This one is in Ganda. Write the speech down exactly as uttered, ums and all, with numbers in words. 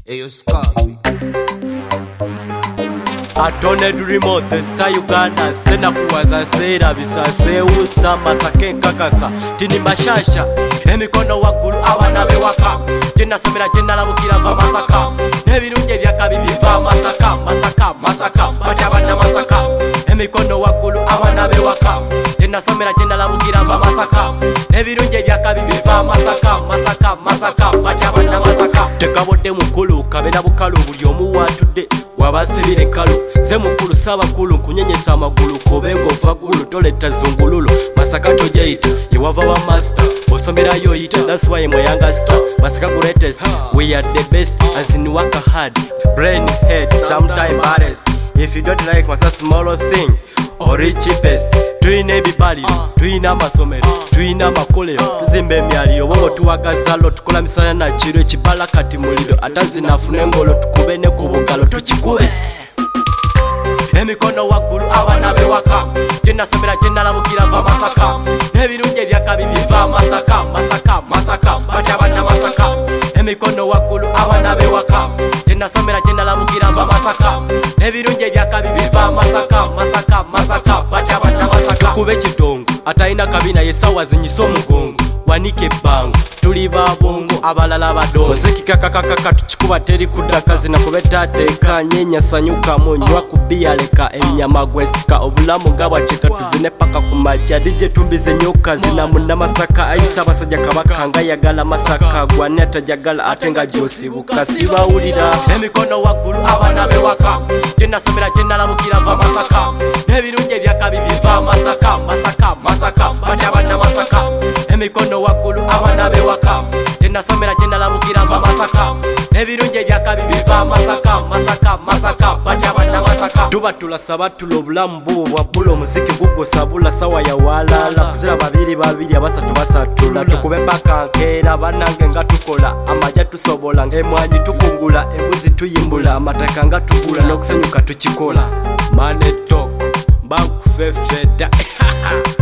Eyo Scarfi Atone durimo the star Uganda sena kuwaza sera bisase usa masake kakasa tini bashasha emikono wagulu abana bewaka jena samira jena labukira va masaka nebirunje byakabibi va masaka masaka masaka batabana masaka emikono wagulu abana bewaka jena samira jena labukira va masaka nebirunje byakabibi va masaka masaka masaka batabana masaka tekabodde mukulu kabera bukalu buli omu watudde wabasibire kalu ze mukulu saba kulu kunyenyesa amagulu kobengo vagulu toleta zungululu masaka tojaita yewava wa master osomera yo ita that's why my younger star masaka greatest we are the best as in work hard brain head sometime baddest if you don't like masa small thing or cheapest tuine ebibali tuina amasomero tuina amakolero tuzimba emyaliyo bongo tuwagazalo tukola misana na kiro ekibala kati muliro atazinafune ngolo tukube ne ku bugalo tukikube emikono wagulu abana bewaka jena samira jena labukira va masaka nebirunje byakabibi va masaka masaka masaka batabana masaka emikono wagulu abana bewaka jena samira jena labukira va masaka nebirunje byakabibi va masaka masaka masaka batabana masaka kube kidongo ataina kabina yesawa zinyiso mugongo wanike bango tuli babongo abalala badongo sekika kakakaka tukikuba teri kudaka zina kubeta teka nyenya sanyuka monywa kubia leka enyama gwesika obulamu gabwa cheka tuzine paka kumaja dije tumbize nyoka zina munna masaka ayisa basajja kabakanga yagala masaka gwane atajagala atenga josi bukasiba ulira emikono wagulu abana bewaka jena samira jena labukira va masaka nebirunje byakabibi va masaka masaka masaka batabana masaka emikono wagulu abana bewaka jena samira jena labukira va masaka nebirunje byakabibi va masaka masaka masaka batabana masaka tuba tulasaba tulobulamu bubo bwa bulo muziki gugo sabula sawa ya walala kuzira babiri babiri abasatu basatula tukube paka nkera banange nga tukola amaja tusobola ngemwanyi tukungula embuzi tuyimbula amataka nga tugula nokusanyuka tukikola mane talk bakufefeta